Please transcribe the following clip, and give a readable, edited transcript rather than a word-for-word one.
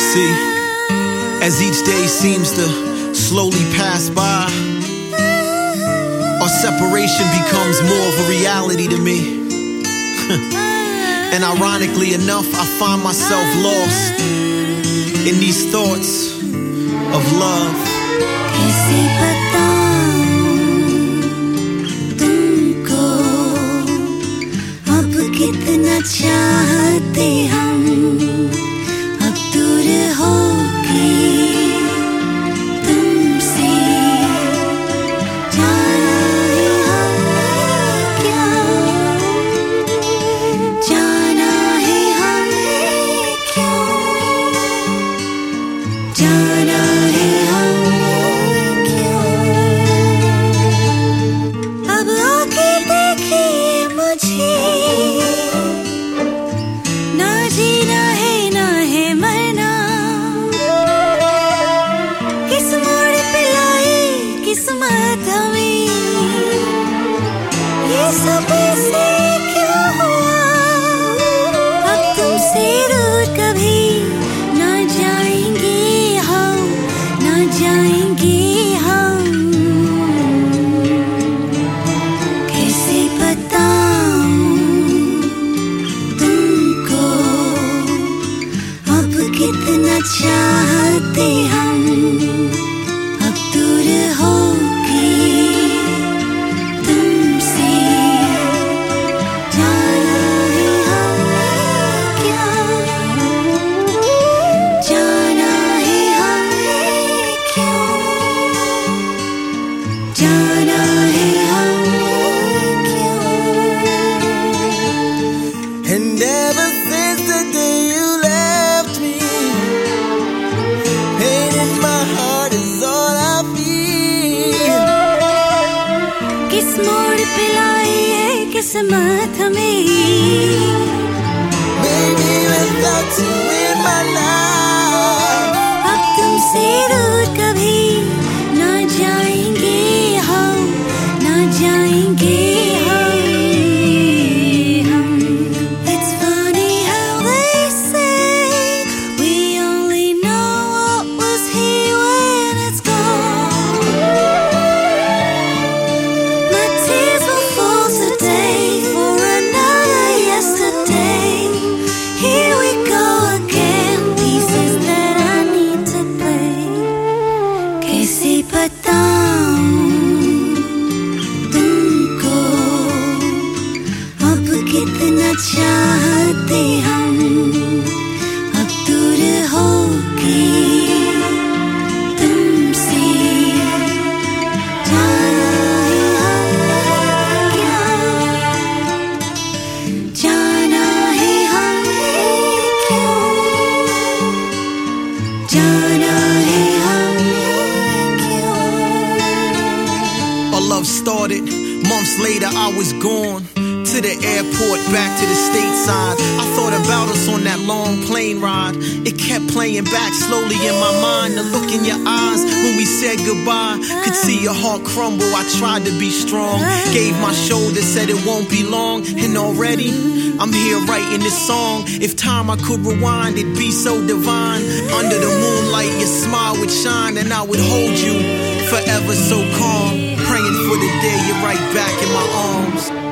See, as each day seems to slowly pass by, our separation becomes more of a reality to me. And ironically enough, I find myself lost in these thoughts of love. कैसे बताऊं तुमको अब कितना चाहते हम अब दूर होके तुमसे जाना है हमें क्या जाना है हमें क्यों जाना है चाहते हम अब दूर होके तुमसे जाना है हमें क्या जाना है हमें क्यों जाना है हमें क्यों And ever since the day you left me, pain in my heart is all I feel. किस मोड़ पे लाई है किस्मत हमें Baby, without you in my life, अब तुमसे दूर कभी ना जाएंगे हम ना जाएंगे हम It's funny how they say we only know what was here when it's gone. My tears will fall today for another yesterday. Here we go again, pieces that I need to play. कैसे बताऊं तुमको अब कितना चाहते हम अब दूर होके तुमसे जाना है हमें क्या जाना है हमें क्यों जाना है हमें क्यों our love started. Months later, I was gone. To the airport, back to the stateside. I thought about us on that long plane ride. It kept playing back slowly in my mind. The look in your eyes when we said goodbye. Could see your heart crumble. I tried to be strong. Gave my shoulder, said it won't be long. And already, I'm here writing this song. If time I could rewind, it'd be so divine. Under the moonlight, your smile would shine. And I would hold you forever so calm. Praying for the day you're right back in my arms.